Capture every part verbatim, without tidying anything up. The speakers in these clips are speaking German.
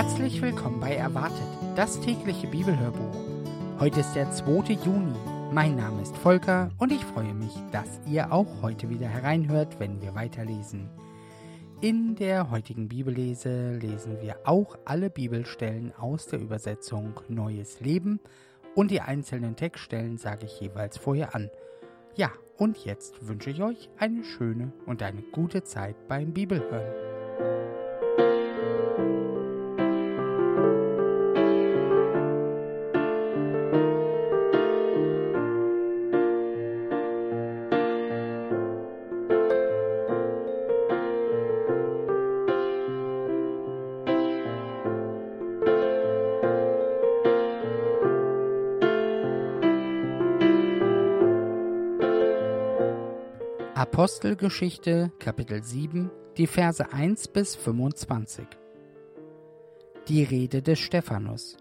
Herzlich willkommen bei Erwartet, das tägliche Bibelhörbuch. Heute ist der zweite Juni. Mein Name ist Volker und ich freue mich, dass ihr auch heute wieder hereinhört, wenn wir weiterlesen. In der heutigen Bibellese lesen wir auch alle Bibelstellen aus der Übersetzung Neues Leben und die einzelnen Textstellen sage ich jeweils vorher an. Ja, und jetzt wünsche ich euch eine schöne und eine gute Zeit beim Bibelhören. Apostelgeschichte, Kapitel sieben, die Verse eins bis fünfundzwanzig. Die Rede des Stephanus.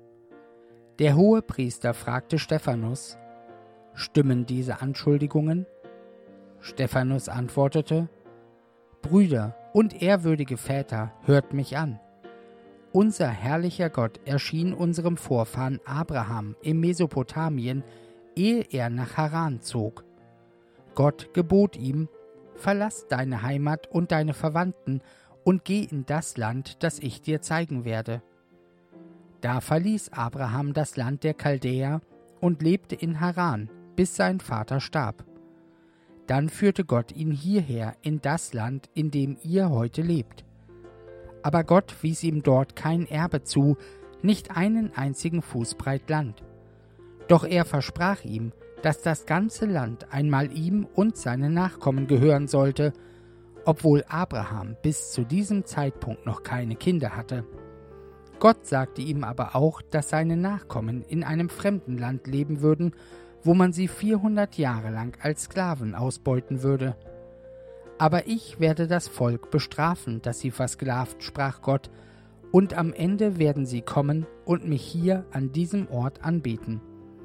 Der Hohepriester fragte Stephanus: Stimmen diese Anschuldigungen? Stephanus antwortete: Brüder und ehrwürdige Väter, hört mich an. Unser herrlicher Gott erschien unserem Vorfahren Abraham in Mesopotamien, ehe er nach Haran zog. Gott gebot ihm: Verlass deine Heimat und deine Verwandten und geh in das Land, das ich dir zeigen werde. Da verließ Abraham das Land der Chaldäer und lebte in Haran, bis sein Vater starb. Dann führte Gott ihn hierher in das Land, in dem ihr heute lebt. Aber Gott wies ihm dort kein Erbe zu, nicht einen einzigen Fußbreit Land. Doch er versprach ihm, dass das ganze Land einmal ihm und seinen Nachkommen gehören sollte, obwohl Abraham bis zu diesem Zeitpunkt noch keine Kinder hatte. Gott sagte ihm aber auch, dass seine Nachkommen in einem fremden Land leben würden, wo man sie vierhundert Jahre lang als Sklaven ausbeuten würde. Aber ich werde das Volk bestrafen, das sie versklavt, sprach Gott, und am Ende werden sie kommen und mich hier an diesem Ort anbeten.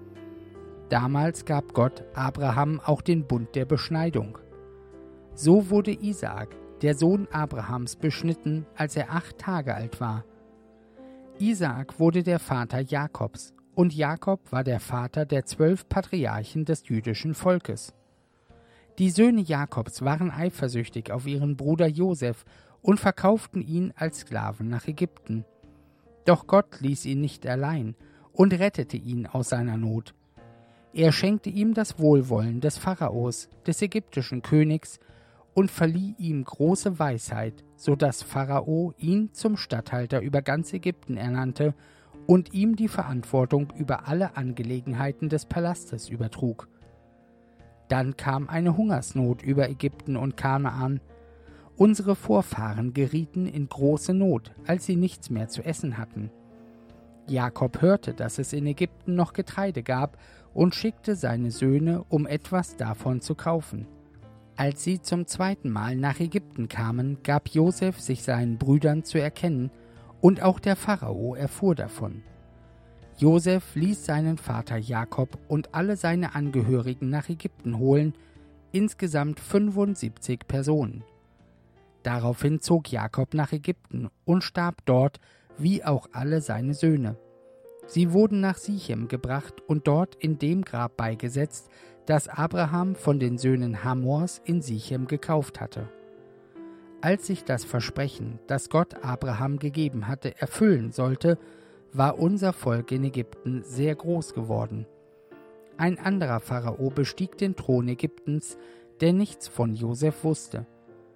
Damals gab Gott Abraham auch den Bund der Beschneidung. So wurde Isaak, der Sohn Abrahams, beschnitten, als er acht Tage alt war. Isaak wurde der Vater Jakobs, und Jakob war der Vater der zwölf Patriarchen des jüdischen Volkes. Die Söhne Jakobs waren eifersüchtig auf ihren Bruder Josef und verkauften ihn als Sklaven nach Ägypten. Doch Gott ließ ihn nicht allein und rettete ihn aus seiner Not. Er schenkte ihm das Wohlwollen des Pharaos, des ägyptischen Königs, und verlieh ihm große Weisheit, so dass Pharao ihn zum Statthalter über ganz Ägypten ernannte und ihm die Verantwortung über alle Angelegenheiten des Palastes übertrug. Dann kam eine Hungersnot über Ägypten und Kanaan. Unsere Vorfahren gerieten in große Not, als sie nichts mehr zu essen hatten. Jakob hörte, dass es in Ägypten noch Getreide gab, und schickte seine Söhne, um etwas davon zu kaufen. Als sie zum zweiten Mal nach Ägypten kamen, gab Josef sich seinen Brüdern zu erkennen, und auch der Pharao erfuhr davon. Josef ließ seinen Vater Jakob und alle seine Angehörigen nach Ägypten holen, insgesamt fünfundsiebzig Personen. Daraufhin zog Jakob nach Ägypten und starb dort, wie auch alle seine Söhne. Sie wurden nach Sichem gebracht und dort in dem Grab beigesetzt, das Abraham von den Söhnen Hamors in Sichem gekauft hatte. Als sich das Versprechen, das Gott Abraham gegeben hatte, erfüllen sollte, war unser Volk in Ägypten sehr groß geworden. Ein anderer Pharao bestieg den Thron Ägyptens, der nichts von Josef wusste.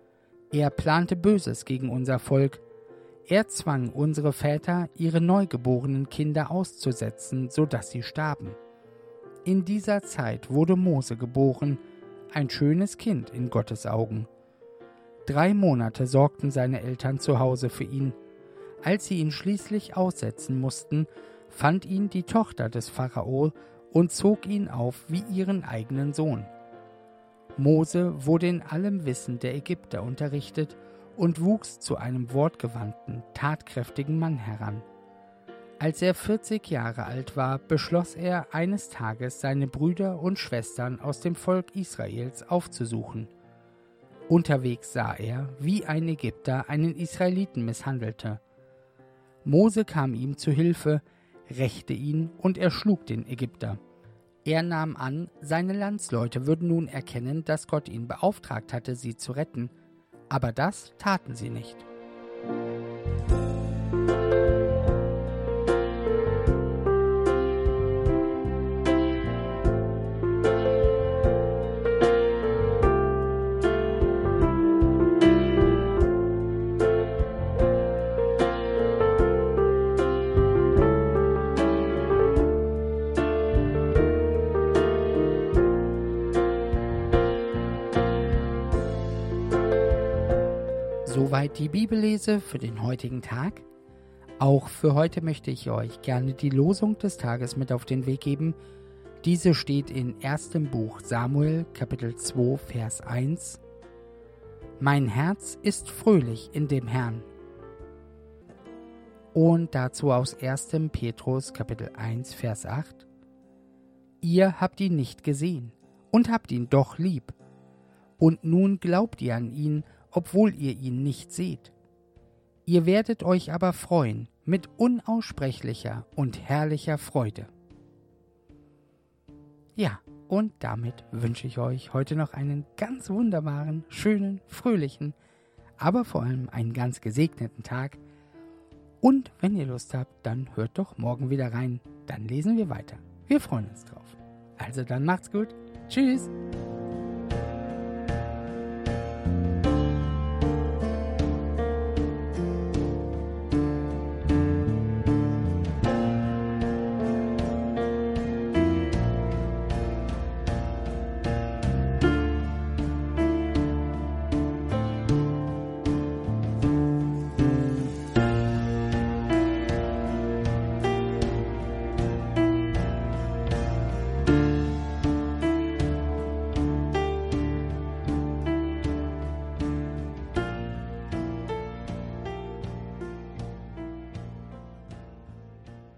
Er plante Böses gegen unser Volk. Er zwang unsere Väter, ihre neugeborenen Kinder auszusetzen, so dass sie starben. In dieser Zeit wurde Mose geboren, ein schönes Kind in Gottes Augen. Drei Monate sorgten seine Eltern zu Hause für ihn. Als sie ihn schließlich aussetzen mussten, fand ihn die Tochter des Pharao und zog ihn auf wie ihren eigenen Sohn. Mose wurde in allem Wissen der Ägypter unterrichtet und wuchs zu einem wortgewandten, tatkräftigen Mann heran. Als er vierzig Jahre alt war, beschloss er, eines Tages seine Brüder und Schwestern aus dem Volk Israels aufzusuchen. Unterwegs sah er, wie ein Ägypter einen Israeliten misshandelte. Mose kam ihm zu Hilfe, rächte ihn und erschlug den Ägypter. Er nahm an, seine Landsleute würden nun erkennen, dass Gott ihn beauftragt hatte, sie zu retten, aber das taten sie nicht. Soweit die Bibellese für den heutigen Tag. Auch für heute möchte ich euch gerne die Losung des Tages mit auf den Weg geben. Diese steht in erstem Buch Samuel, Kapitel zwei, Vers eins. Mein Herz ist fröhlich in dem Herrn. Und dazu aus erstem Petrus, Kapitel eins, Vers acht. Ihr habt ihn nicht gesehen und habt ihn doch lieb. Und nun glaubt ihr an ihn, obwohl ihr ihn nicht seht. Ihr werdet euch aber freuen mit unaussprechlicher und herrlicher Freude. Ja, und damit wünsche ich euch heute noch einen ganz wunderbaren, schönen, fröhlichen, aber vor allem einen ganz gesegneten Tag. Und wenn ihr Lust habt, dann hört doch morgen wieder rein. Dann lesen wir weiter. Wir freuen uns drauf. Also dann macht's gut. Tschüss.